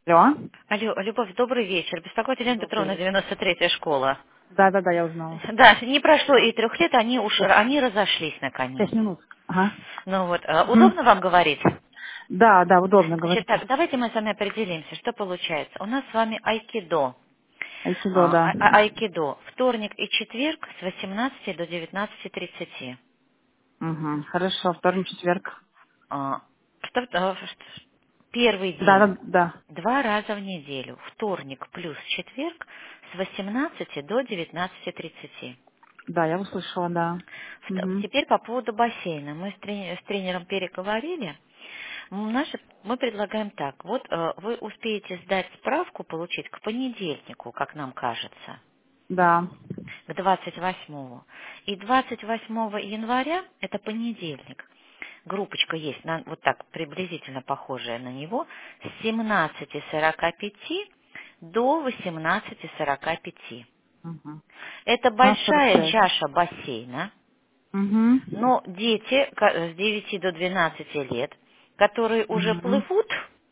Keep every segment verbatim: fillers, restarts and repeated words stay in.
Алло. Алло, Любовь, добрый вечер. Беспокоит Елена Добрый Петровна, вечер. девяносто третья школа. Да, да, да, я узнала. Да, не прошло и трех лет, они уж Сейчас, они разошлись наконец. пять минут. Ага. Ну вот, э, Мгм. удобно вам говорить? Да, да, удобно, Значит, говорите. так, давайте мы с вами определимся, что получается. У нас с вами айкидо. Айкидо, А, да. а- а- айкидо. Вторник и четверг с восемнадцати до девятнадцати тридцати. Угу. Хорошо, вторник, четверг. А, что- а, что- Первый Да, день да, да. два раза в неделю. Вторник плюс четверг с восемнадцати до девятнадцати тридцати. Да, я услышала, да. Вт- Угу. Теперь по поводу бассейна. Мы с, трени- с тренером переговорили. М, Наши, мы предлагаем так. Вот э, вы успеете сдать справку, получить к понедельнику, как нам кажется, Да. к двадцать восьмому. И двадцать восьмого января, это понедельник, группочка есть, на- вот так приблизительно похожая на него, с семнадцати сорока пяти до восемнадцати сорока пяти. Угу. Это На сорок большая пять. чаша бассейна. Угу. Но дети ка- с девяти до двенадцати лет, которые уже Угу. плывут,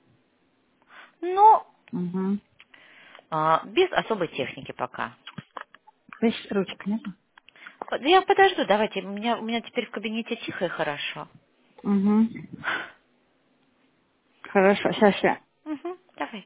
но Угу. а, без особой техники пока. Здесь ручек нет? Под- Я подожду, давайте, у меня, у меня теперь в кабинете тихо и хорошо. Угу. Хорошо, сейчас я. Мгм, давайте.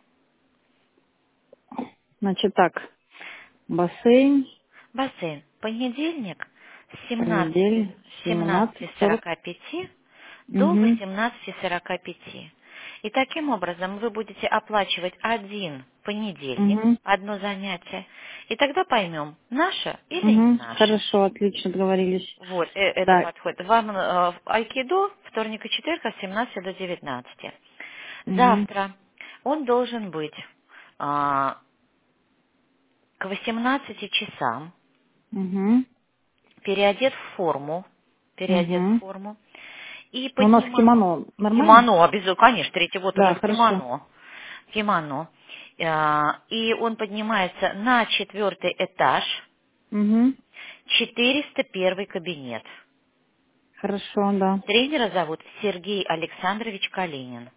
Значит так, бассейн, Бассейн. Понедельник с семнадцати, понедельник, семнадцать семнадцати сорок. сорока пяти до Угу. восемнадцати сорока пяти. И таким образом вы будете оплачивать один понедельник, Угу. одно занятие, и тогда поймем, наше или не Угу. наше. Хорошо, отлично, договорились. Вот, э, это Да. подходит. Вам э, в айкидо вторник и четверг с семнадцати до девятнадцати. Угу. Завтра он должен быть а, к восемнадцати часам Угу. переодет в форму, переодет в Угу. форму, и У нас поднима... кимоно нормально? Кимоно, обязательно, конечно, третий год уже Да, в хорошо. кимоно. Кимоно. А, И он поднимается на четвертый этаж, Угу. четыреста первый кабинет. Хорошо, да. Тренера зовут Сергей Александрович Калинин.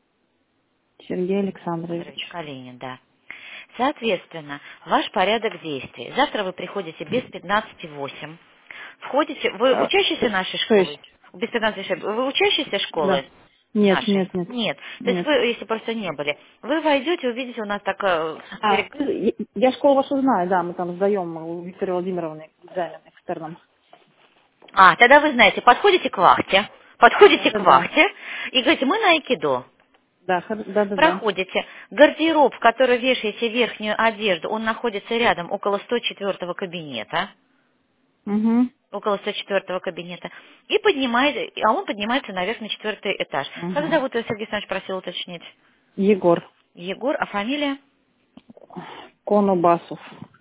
Сергей Александрович Александрович. Калинин, да. Соответственно, ваш порядок действий. Завтра вы приходите без пятнадцати восемь. Входите, вы А, учащийся нашей школы? шесть. Без пятнадцати шесть. Вы учащийся Да. школы Нет, нашей? нет, нет. Нет. То есть Нет. вы, если просто не были, вы войдете, увидите у нас такая... А, я я школу вашу знаю, да, мы там сдаем у Виктории Владимировны экзамен экстерном. А, тогда вы знаете, подходите к вахте, Да, подходите да, к да. вахте и говорите, мы на айкидо. Да, хор- да, да, да. Проходите. Гардероб, в который вешаете верхнюю одежду, он находится рядом, около сто четвёртого кабинета. Угу. Около сто четвёртого кабинета. И поднимает, а он поднимается наверх на четвертый этаж. Как Угу. зовут его, Сергей Александрович просил уточнить? Егор. Егор, а фамилия? Конобасов.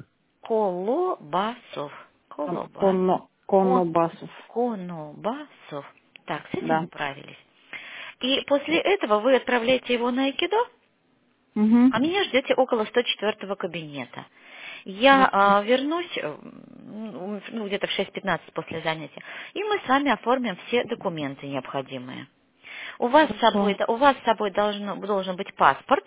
Колобасов. Кон, Колоба. Коно, Кон, Конобасов. Конобасов. Так, с этим Да. управились. И после этого вы отправляете его на айкидо, Угу. а меня ждете около сто четвёртого кабинета. Я Хорошо. а, вернусь э, м, ну, где-то в шесть пятнадцать после занятия, и мы с вами оформим все документы необходимые. У вас с собой, Хорошо. у вас с собой должно, должен быть паспорт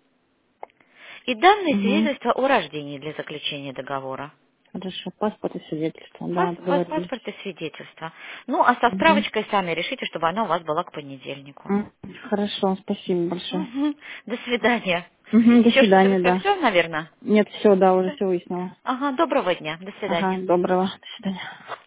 и данное Угу. свидетельство о рождении для заключения договора. Хорошо. Паспорт и свидетельство. Пас- Да, пас- договорились. Паспорт и свидетельство. Ну, а со Угу. справочкой сами решите, чтобы она у вас была к понедельнику. М, Хорошо, спасибо большое. Мгм. До свидания. Угу, до Еще что-то свидания, да. все, наверное? Нет, все, да, уже все выяснила. Ага, доброго дня. До Ага, свидания. доброго. До свидания.